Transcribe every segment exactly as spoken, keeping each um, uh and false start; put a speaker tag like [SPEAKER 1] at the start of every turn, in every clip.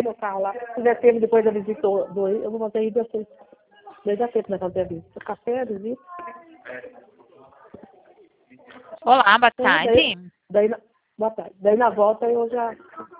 [SPEAKER 1] meu carro lá. Se tiver tempo depois da visita do eu vou fazer aí depois. Daí dá tempo de fazer a visita. Café, a visita.
[SPEAKER 2] Olá, boa
[SPEAKER 1] Então,
[SPEAKER 2] tarde.
[SPEAKER 1] daí, daí, na- boa tarde. Daí na volta eu já.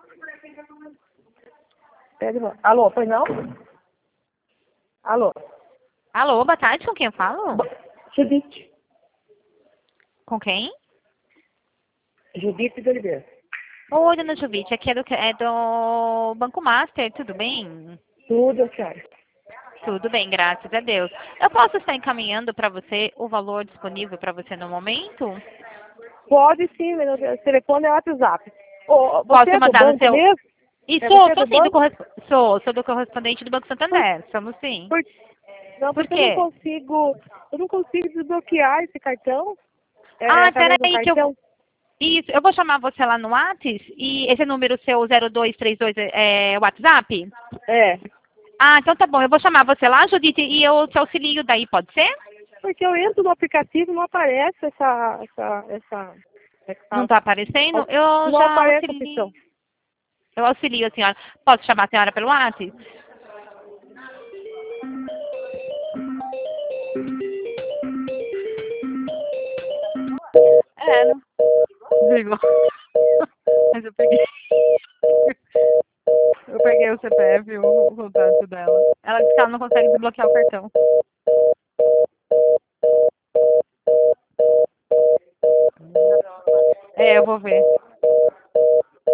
[SPEAKER 1] Pede, alô, pois não? Alô?
[SPEAKER 2] Alô, boa tarde, com quem eu falo?
[SPEAKER 1] Judite.
[SPEAKER 2] Com quem?
[SPEAKER 1] Judite de Oliveira.
[SPEAKER 2] Oi, dona Juvite, aqui é do, é do Banco Master, tudo bem?
[SPEAKER 1] Tudo eu quero.
[SPEAKER 2] Tudo bem, graças a Deus. Eu posso estar encaminhando para você o valor disponível para você no momento?
[SPEAKER 1] Pode sim, meu telefone é WhatsApp. Ô, você
[SPEAKER 2] Posso
[SPEAKER 1] é do
[SPEAKER 2] mandar no
[SPEAKER 1] banco
[SPEAKER 2] seu...
[SPEAKER 1] mesmo?
[SPEAKER 2] E
[SPEAKER 1] É,
[SPEAKER 2] sou,
[SPEAKER 1] você é
[SPEAKER 2] sou
[SPEAKER 1] do
[SPEAKER 2] sim, do
[SPEAKER 1] banco?
[SPEAKER 2] corres... sou, sou do correspondente do Banco
[SPEAKER 1] Por,
[SPEAKER 2] Santander, somos sim.
[SPEAKER 1] por, não,
[SPEAKER 2] Por
[SPEAKER 1] porque eu não
[SPEAKER 2] quê?
[SPEAKER 1] consigo, eu não consigo desbloquear esse cartão. É, é
[SPEAKER 2] Ah,
[SPEAKER 1] através do
[SPEAKER 2] peraí, que eu...
[SPEAKER 1] cartão.
[SPEAKER 2] Isso, eu vou chamar você lá no Whats e esse número seu zero dois três dois é, é WhatsApp?
[SPEAKER 1] É.
[SPEAKER 2] Ah, então tá bom. Eu vou chamar você lá, Judite, e eu te auxilio daí, pode ser?
[SPEAKER 1] Porque eu entro no aplicativo e não aparece essa, essa, essa,
[SPEAKER 2] Não
[SPEAKER 1] essa
[SPEAKER 2] tá aparecendo? Eu
[SPEAKER 1] não
[SPEAKER 2] já
[SPEAKER 1] aparece a
[SPEAKER 2] auxilio.
[SPEAKER 1] opção.
[SPEAKER 2] Eu auxilio a senhora. Posso chamar a senhora pelo WhatsApp? É, não. Digo. Mas eu peguei. Eu peguei o C P F e o, o contato dela. Ela disse que ela não consegue desbloquear o cartão. É, eu vou ver.